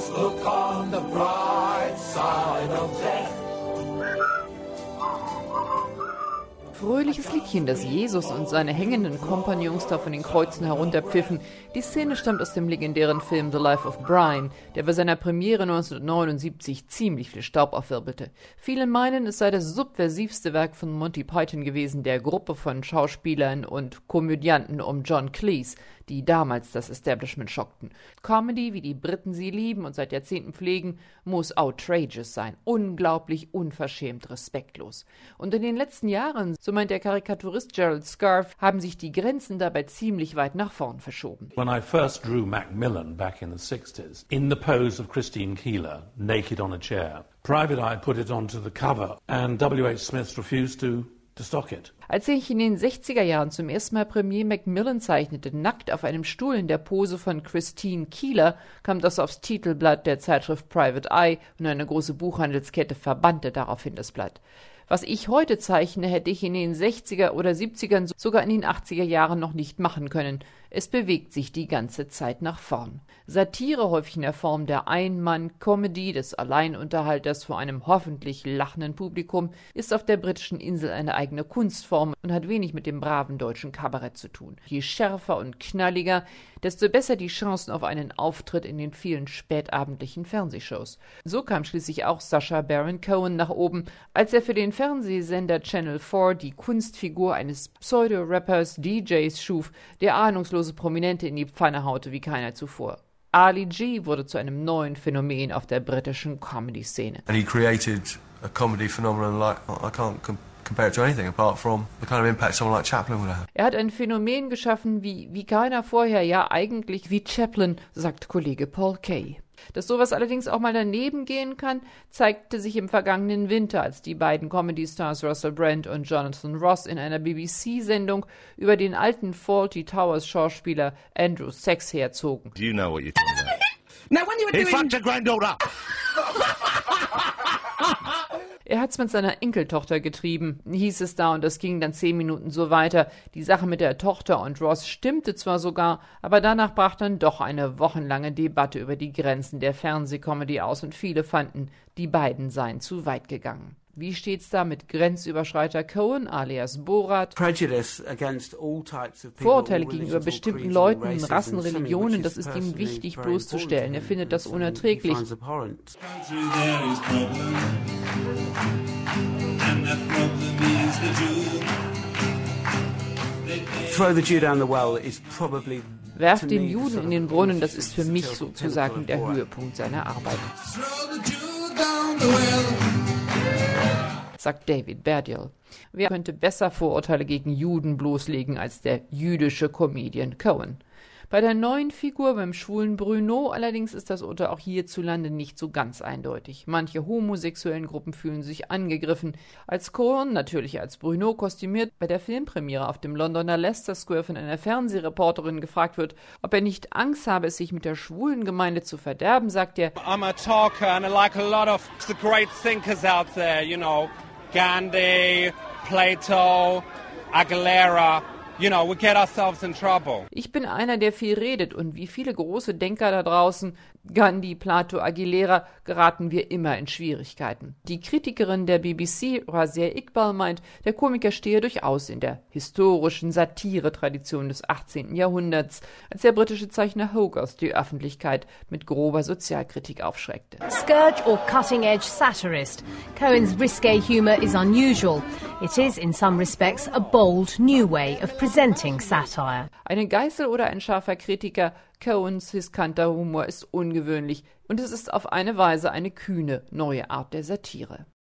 Just look on the bright side of death. Fröhliches Liedchen, das Jesus und seine hängenden Kompagnons da von den Kreuzen herunterpfiffen. Die Szene stammt aus dem legendären Film The Life of Brian, der bei seiner Premiere 1979 ziemlich viel Staub aufwirbelte. Viele meinen, es sei das subversivste Werk von Monty Python gewesen, der Gruppe von Schauspielern und Komödianten um John Cleese, die damals das Establishment schockten. Comedy, wie die Briten sie lieben und seit Jahrzehnten pflegen, muss outrageous sein, unglaublich, unverschämt, respektlos. Und in den letzten Jahren, so meint der Karikaturist Gerald Scarfe, haben sich die Grenzen dabei ziemlich weit nach vorn verschoben. When I first drew Macmillan back in the 60s, in the pose of Christine Keeler, naked on a chair, Private Eye put it onto the cover and W.H. Smith refused to stock it. Als ich in den 60er Jahren zum ersten Mal Premier Macmillan zeichnete, nackt auf einem Stuhl in der Pose von Christine Keeler, kam das aufs Titelblatt der Zeitschrift Private Eye und eine große Buchhandelskette verbannte daraufhin das Blatt. Was ich heute zeichne, hätte ich in den 60er oder 70ern, sogar in den 80er Jahren noch nicht machen können. Es bewegt sich die ganze Zeit nach vorn. Satire, häufig in der Form der Ein-Mann-Comedy des Alleinunterhalters vor einem hoffentlich lachenden Publikum, ist auf der britischen Insel eine eigene Kunstform und hat wenig mit dem braven deutschen Kabarett zu tun. Je schärfer und knalliger, desto besser die Chancen auf einen Auftritt in den vielen spätabendlichen Fernsehshows. So kam schließlich auch Sacha Baron Cohen nach oben, als er für den Fernsehsender Channel 4 die Kunstfigur eines Pseudo-Rappers DJs schuf, der ahnungslose Prominente in die Pfanne haute wie keiner zuvor. Ali G wurde zu einem neuen Phänomen auf der britischen Comedy-Szene. And he created a comedy phenomenon like I can't compare it to anything apart from the kind of impact someone like Chaplin would have. Er hat ein Phänomen geschaffen wie keiner vorher, ja eigentlich wie Chaplin, sagt Kollege Paul Kay. Dass sowas allerdings auch mal daneben gehen kann, zeigte sich im vergangenen Winter, als die beiden Comedy-Stars Russell Brand und Jonathan Ross in einer BBC-Sendung über den alten Fawlty Towers-Schauspieler Andrew Sachs herzogen. Do you know what you're talking about? Now when you were He fucked a granddaughter! Er hat's mit seiner Enkeltochter getrieben, hieß es da, und das ging dann 10 Minuten so weiter. Die Sache mit der Tochter und Ross stimmte zwar sogar, aber danach brach dann doch eine wochenlange Debatte über die Grenzen der Fernsehcomedy aus und viele fanden, die beiden seien zu weit gegangen. Wie steht's da mit Grenzüberschreiter Cohen alias Borat? Vorurteile gegenüber bestimmten Leuten, Rassen, Religionen, das ist ihm wichtig bloßzustellen. Er findet das unerträglich. Werft den Juden in den Brunnen, das ist für mich sozusagen der Höhepunkt seiner Arbeit, sagt David Berdiel. Wer könnte besser Vorurteile gegen Juden bloßlegen als der jüdische Comedian Cohen? Bei der neuen Figur, beim schwulen Bruno, allerdings ist das Urteil auch hierzulande nicht so ganz eindeutig. Manche homosexuellen Gruppen fühlen sich angegriffen. Als Cohen, natürlich als Bruno kostümiert, bei der Filmpremiere auf dem Londoner Leicester Square von einer Fernsehreporterin gefragt wird, ob er nicht Angst habe, es sich mit der schwulen Gemeinde zu verderben, sagt er: I'm a talker and I like a lot of the great thinkers out there, you know, Gandhi, Plato, Aguilera. You know, we get ourselves in trouble. Ich bin einer, der viel redet, und wie viele große Denker da draußen, Gandhi, Plato, Aguilera, geraten wir immer in Schwierigkeiten. Die Kritikerin der BBC, Razia Iqbal, meint, der Komiker stehe durchaus in der historischen Satire-Tradition des 18. Jahrhunderts, als der britische Zeichner Hogarth die Öffentlichkeit mit grober Sozialkritik aufschreckte. Scourge or cutting-edge satirist, Cohen's risque humour is unusual. It is, in some respects, a bold new way of presenting satire. Eine Geißel oder ein scharfer Kritiker, Cohens riskanter Humor ist ungewöhnlich und es ist auf eine Weise eine kühne neue Art der Satire.